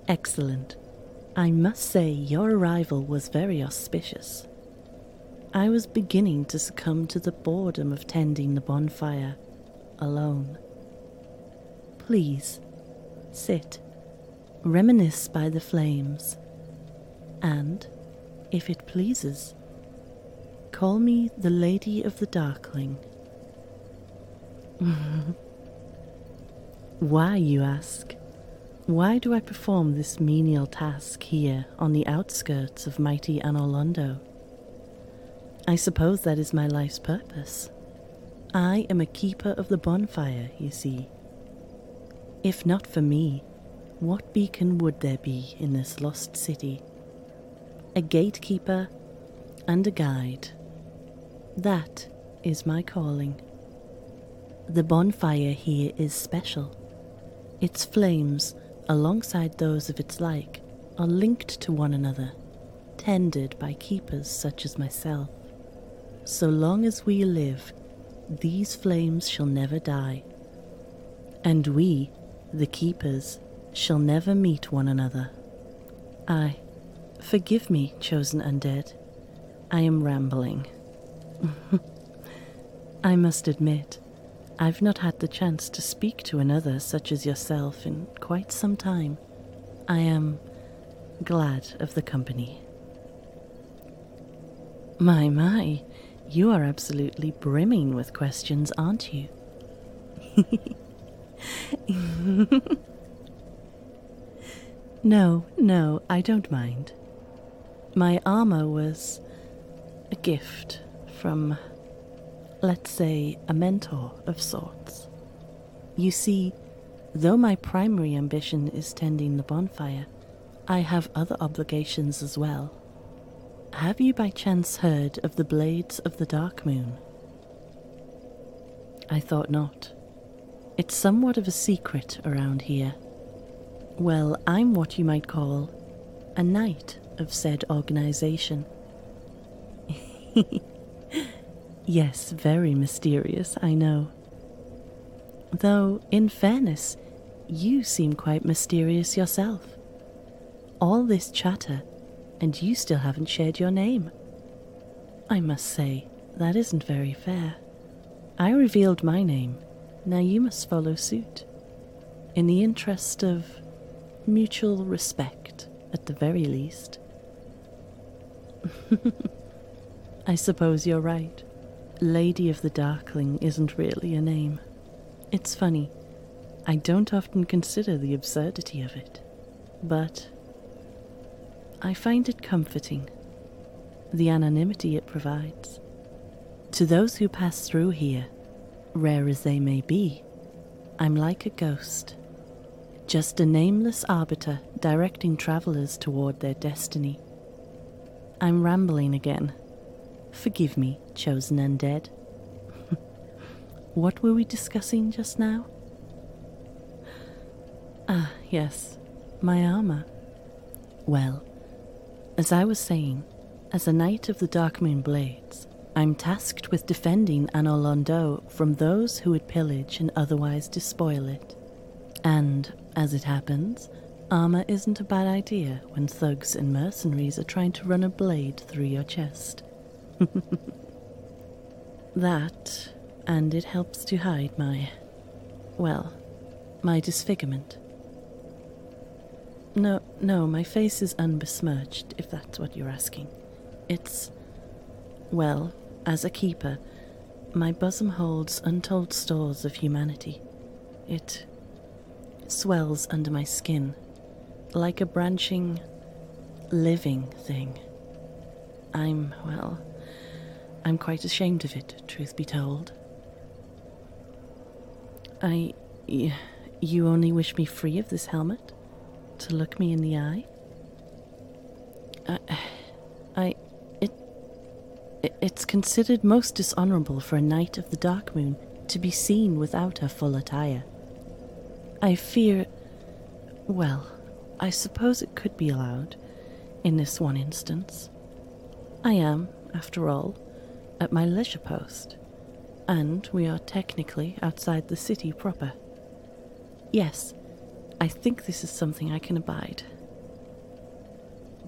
Excellent. I must say your arrival was very auspicious. I was beginning to succumb to the boredom of tending the bonfire alone. Please, sit, reminisce by the flames, and, if it pleases, call me the Lady of the Darkling. Why, you ask? Why do I perform this menial task here on the outskirts of mighty Anor Londo? I suppose that is my life's purpose. I am a keeper of the bonfire, you see. If not for me, what beacon would there be in this lost city? A gatekeeper and a guide. That is my calling. The bonfire here is special. Its flames, alongside those of its like, are linked to one another, tended by keepers such as myself. So long as we live, these flames shall never die, and we, the keepers, shall never meet one another. Aye, forgive me, chosen undead. I am rambling. I must admit, I've not had the chance to speak to another such as yourself in quite some time. I am glad of the company. My, you are absolutely brimming with questions, aren't you? No, I don't mind. My armor was a gift from, let's say, a mentor of sorts. You see, though my primary ambition is tending the bonfire, I have other obligations as well. Have you by chance heard of the Blades of the Dark Moon? I thought not. It's somewhat of a secret around here. Well, I'm what you might call a knight of said organization. Yes, very mysterious, I know. Though, in fairness, you seem quite mysterious yourself. All this chatter, and you still haven't shared your name. I must say, that isn't very fair. I revealed my name, now you must follow suit. In the interest of mutual respect, at the very least. I suppose you're right. Lady of the Darkling isn't really a name. It's funny, I don't often consider the absurdity of it, but I find it comforting, the anonymity it provides. To those who pass through here, rare as they may be, I'm like a ghost, just a nameless arbiter directing travelers toward their destiny. I'm rambling again. Forgive me, chosen undead. What were we discussing just now? Ah, yes, my armor. Well, as I was saying, as a knight of the Darkmoon Blades, I'm tasked with defending Anor Londo from those who would pillage and otherwise despoil it. And, as it happens, armor isn't a bad idea when thugs and mercenaries are trying to run a blade through your chest. That, and it helps to hide my disfigurement. No, my face is unbesmirched, if that's what you're asking. It's, well, as a keeper, my bosom holds untold stores of humanity. It swells under my skin, like a branching, living thing. I'm quite ashamed of it, truth be told. You only wish me free of this helmet? To look me in the eye? It's considered most dishonorable for a knight of the Darkmoon to be seen without her full attire. I fear, I suppose it could be allowed, in this one instance. I am, after all, at my leisure post, and we are technically outside the city proper. Yes, I think this is something I can abide.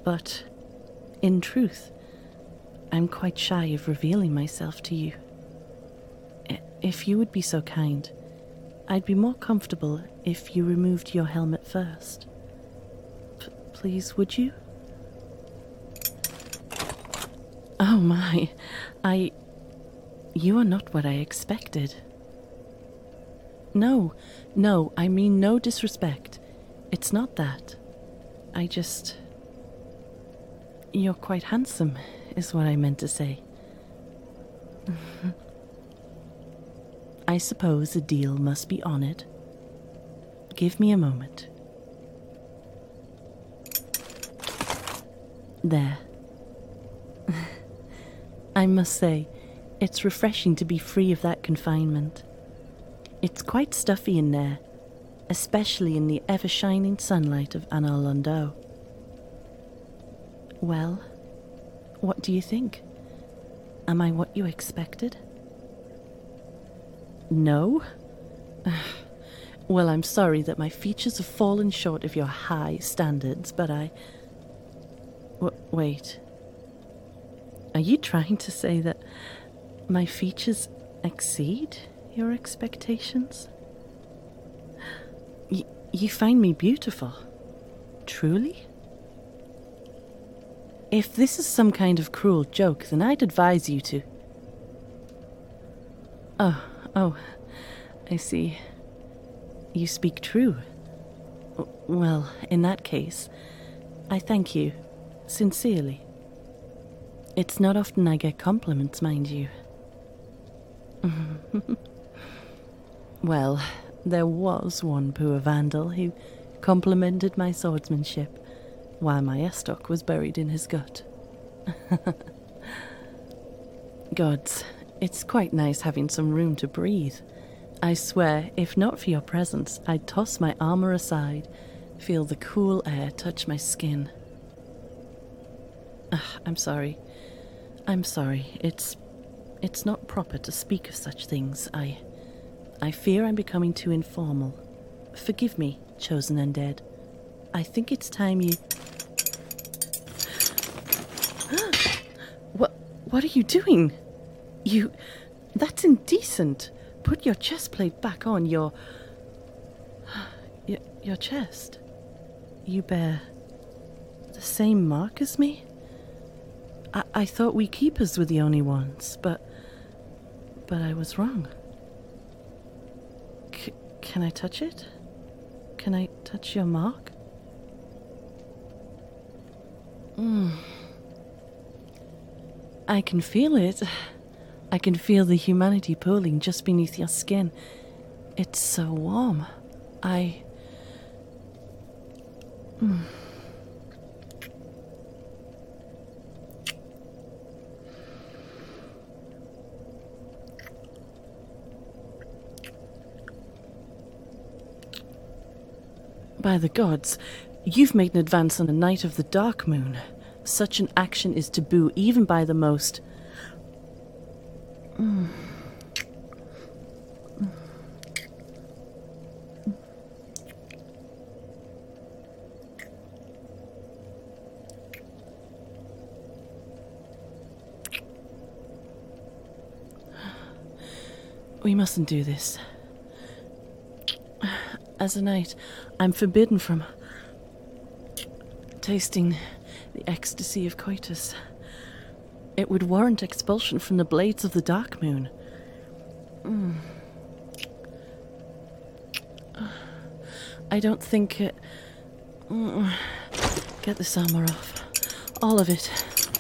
But, in truth, I'm quite shy of revealing myself to you. If you would be so kind, I'd be more comfortable if you removed your helmet first. Please, would you? Oh my, You are not what I expected. No, I mean no disrespect. It's not that. You're quite handsome, is what I meant to say. I suppose a deal must be on it. Give me a moment. There. I must say, it's refreshing to be free of that confinement. It's quite stuffy in there, especially in the ever-shining sunlight of Anor Londo. Well, what do you think? Am I what you expected? No? Well, I'm sorry that my features have fallen short of your high standards, but wait. Are you trying to say that my features exceed your expectations? You find me beautiful? Truly? If this is some kind of cruel joke, then I'd advise you to... Oh, I see. You speak true. Well, in that case, I thank you, sincerely. It's not often I get compliments, mind you. Well, there was one poor vandal who complimented my swordsmanship while my estoc was buried in his gut. Gods, it's quite nice having some room to breathe. I swear, if not for your presence, I'd toss my armor aside, feel the cool air touch my skin. I'm sorry. It's not proper to speak of such things. I fear I'm becoming too informal. Forgive me, chosen undead. I think it's time you... What are you doing? That's indecent. Put your chest plate back on. Your chest. You bear the same mark as me? I thought we keepers were the only ones, but I was wrong. Can I touch it? Can I touch your mark? I can feel it. I can feel the humanity pooling just beneath your skin. It's so warm. By the gods, you've made an advance on the night of the dark moon. Such an action is taboo even by the most... We mustn't do this. As a knight, I'm forbidden from tasting the ecstasy of coitus. It would warrant expulsion from the blades of the dark moon. I don't think it... Get this armor off. All of it.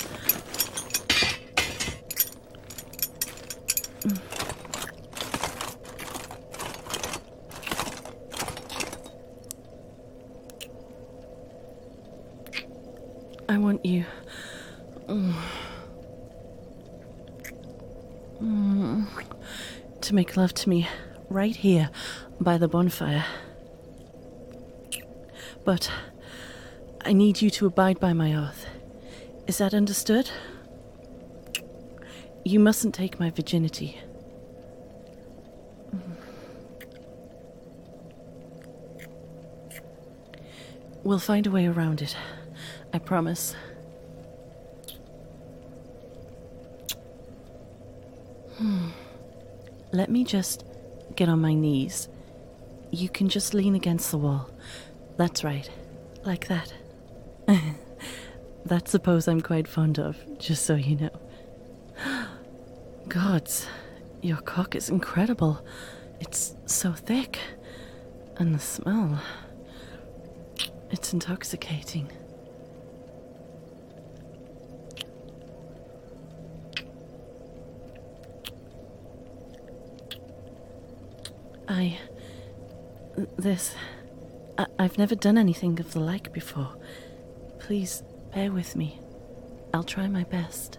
I want you to make love to me right here by the bonfire. But I need you to abide by my oath. Is that understood? You mustn't take my virginity. We'll find a way around it. I promise. Let me just get on my knees. You can just lean against the wall. That's right. Like that. That's a pose I'm quite fond of, just so you know. Gods, your cock is incredible. It's so thick. And the smell. It's intoxicating. I've never done anything of the like before. Please bear with me. I'll try my best.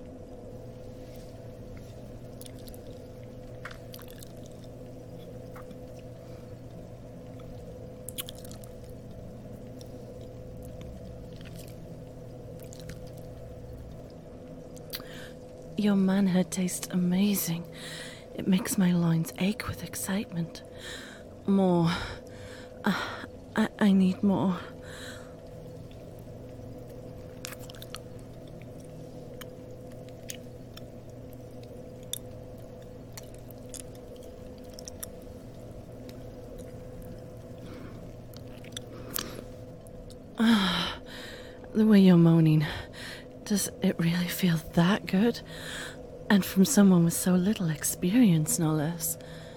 Your manhood tastes amazing. It makes my loins ache with excitement. More. I need more. The way you're moaning, does it really feel that good? And from someone with so little experience, no less.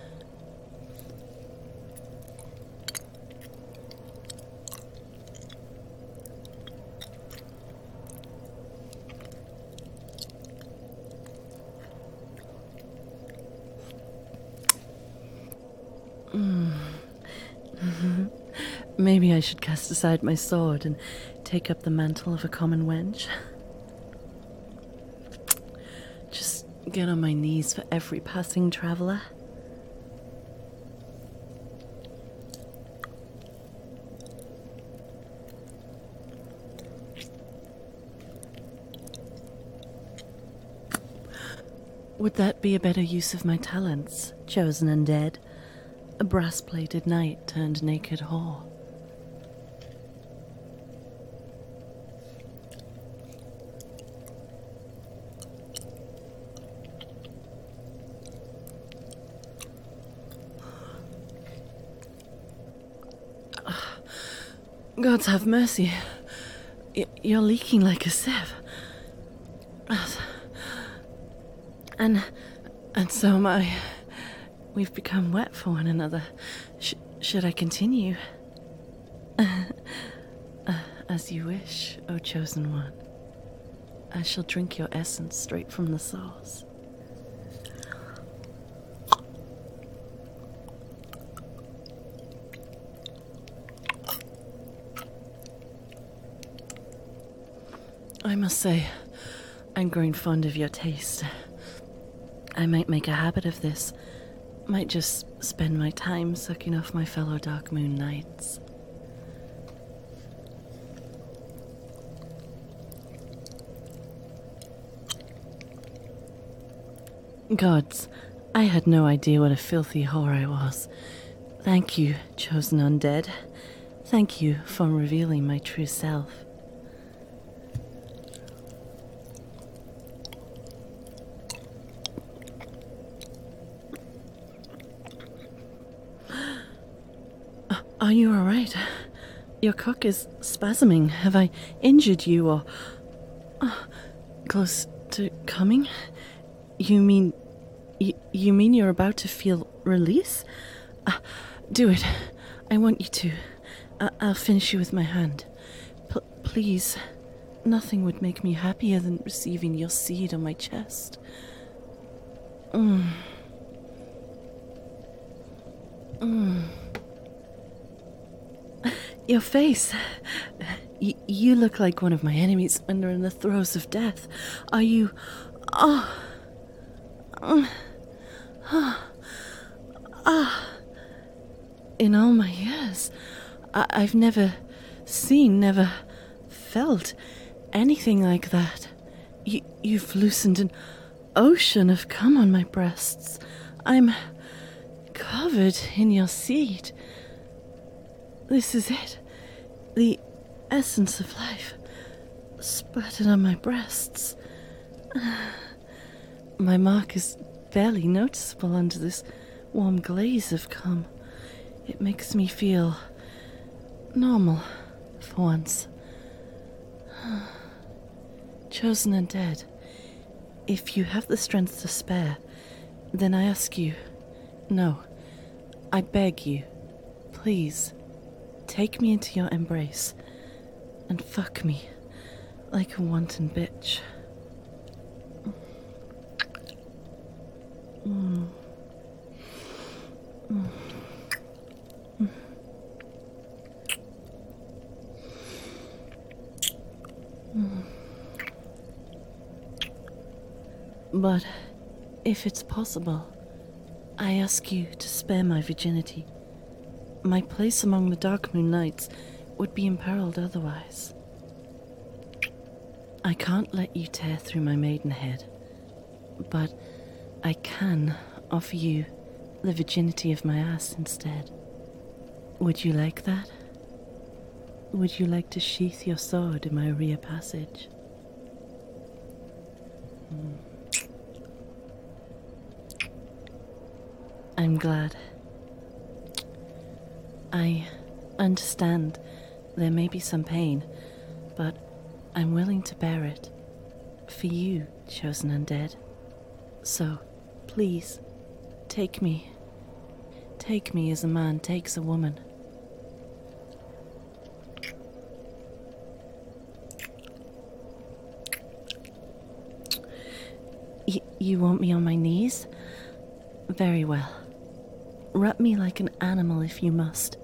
Maybe I should cast aside my sword and take up the mantle of a common wench. Just get on my knees for every passing traveller. Would that be a better use of my talents, chosen undead? A brass-plated knight turned naked whore. Gods have mercy. You're leaking like a sieve. And so am I. We've become wet for one another. Should I continue? As you wish, O chosen one. I shall drink your essence straight from the source. I must say, I'm growing fond of your taste. I might make a habit of this. Might just spend my time sucking off my fellow Dark Moon Knights. Gods, I had no idea what a filthy whore I was. Thank you, chosen undead. Thank you for revealing my true self. Are you all right? Your cock is spasming. Have I injured you or... close to coming? You mean you're about to feel release? Do it. I want you to. I'll finish you with my hand. Please. Nothing would make me happier than receiving your seed on my chest. Your face. You look like one of my enemies when they're in the throes of death. Are you... In all my years, I've never seen, never felt anything like that. You've loosened an ocean of cum on my breasts. I'm covered in your seed. This is it. The essence of life. splattered on my breasts. My mark is barely noticeable under this warm glaze of cum. It makes me feel normal for once. Chosen and dead, if you have the strength to spare, then I ask you, no, I beg you, please, take me into your embrace and fuck me like a wanton bitch. But if it's possible, I ask you to spare my virginity. My place among the Dark Moon Knights would be imperiled otherwise. I can't let you tear through my maidenhead, but I can offer you the virginity of my ass instead. Would you like that? Would you like to sheath your sword in my rear passage? I'm glad. I understand there may be some pain, but I'm willing to bear it. For you, chosen undead. So, please, take me. Take me as a man takes a woman. You want me on my knees? Very well. Wrap me like an animal if you must.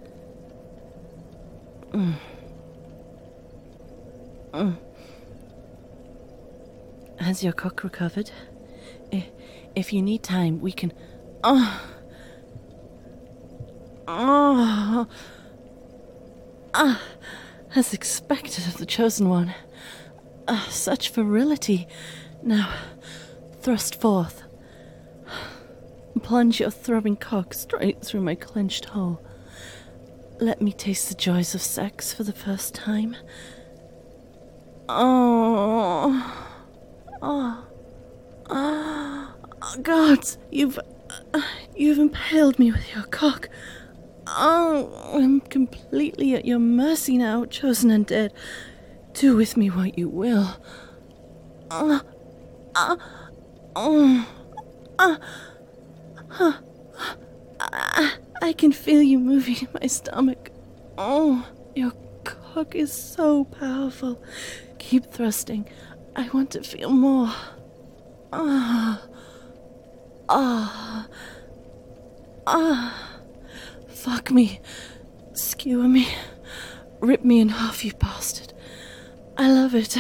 Has your cock recovered? If you need time, we can... As expected of the chosen one. Such virility. Now, thrust forth. Plunge your throbbing cock straight through my clenched hole. Let me taste the joys of sex for the first time. Gods, you've impaled me with your cock. I'm completely at your mercy now, chosen and dead. Do with me what you will. I can feel you moving in my stomach. Your cock is so powerful. Keep thrusting. I want to feel more. Fuck me. Skewer me. Rip me in half, you bastard. I love it.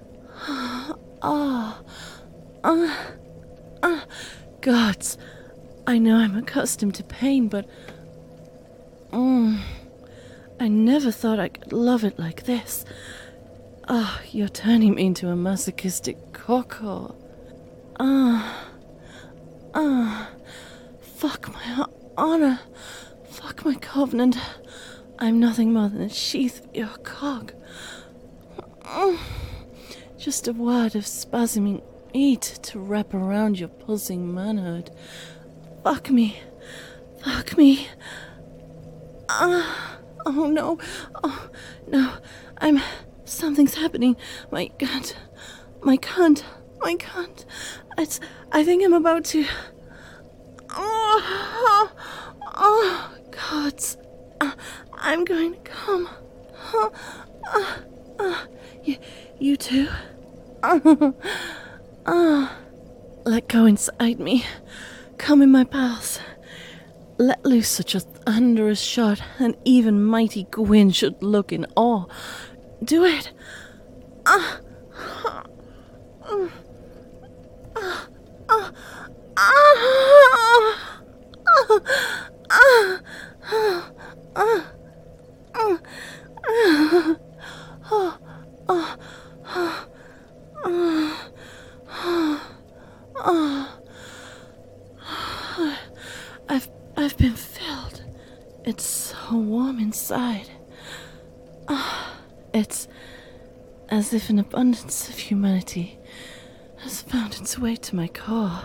Gods, I know I'm accustomed to pain, but... I never thought I could love it like this. You're turning me into a masochistic cock-whore. Fuck my honor. Fuck my covenant. I'm nothing more than a sheath of your cock. Just a word of spasming meat to wrap around your pulsing manhood. Fuck me. Fuck me. Oh no. Oh no. Something's happening. My cunt. My cunt. My cunt. I think I'm about to... Oh, gods. I'm going to come. You too? Let go inside me. Come in my pals. Let loose such a thunderous shot, and even mighty Gwyn should look in awe. Do it. I've been filled. It's so warm inside. as if an abundance of humanity has found its way to my core.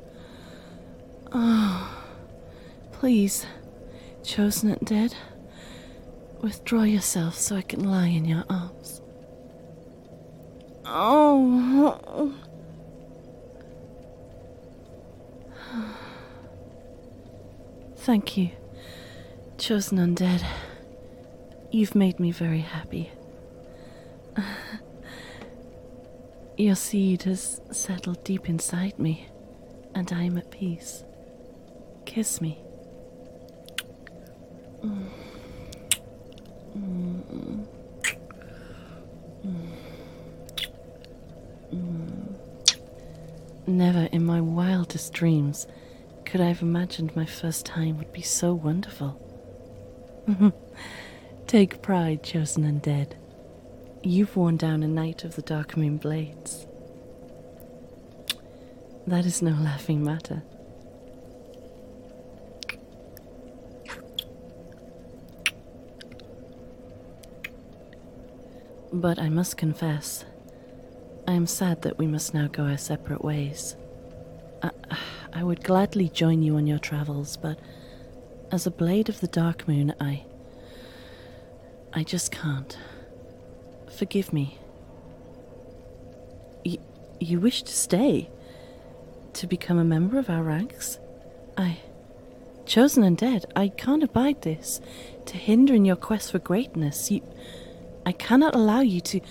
Oh, please, chosen and dead, withdraw yourself so I can lie in your arms. Oh. Thank you, chosen undead. You've made me very happy. Your seed has settled deep inside me, and I am at peace. Kiss me. Never in my wildest dreams could I have imagined my first time would be so wonderful. Take pride, chosen and dead. You've worn down a knight of the Darkmoon Blades. That is no laughing matter. But I must confess, I am sad that we must now go our separate ways. I would gladly join you on your travels, but as a blade of the Darkmoon, I just can't. Forgive me. You wish to stay? To become a member of our ranks? Chosen and dead, I can't abide this. To hinder in your quest for greatness, I cannot allow you to...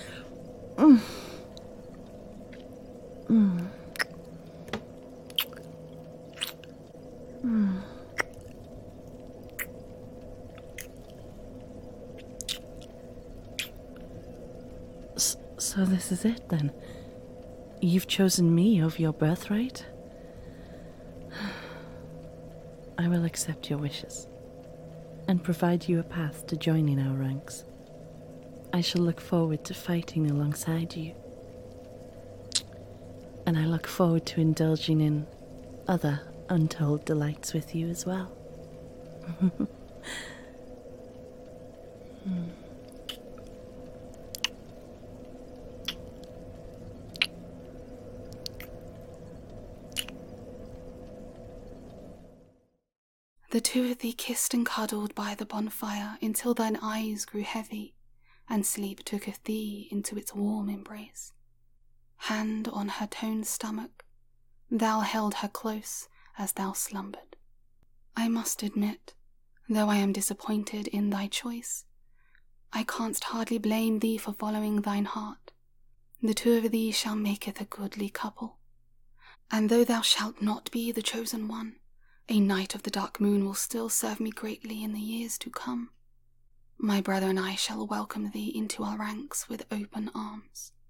So this is it, then? You've chosen me over your birthright? I will accept your wishes, and provide you a path to joining our ranks. I shall look forward to fighting alongside you, and I look forward to indulging in other untold delights with you as well. The two of thee kissed and cuddled by the bonfire until thine eyes grew heavy, and sleep tooketh thee into its warm embrace. Hand on her toned stomach, thou held her close as thou slumbered. I must admit, though I am disappointed in thy choice, I canst hardly blame thee for following thine heart. The two of thee shall maketh a goodly couple. And though thou shalt not be the chosen one, a knight of the Darkmoon will still serve me greatly in the years to come. My brother and I shall welcome thee into our ranks with open arms.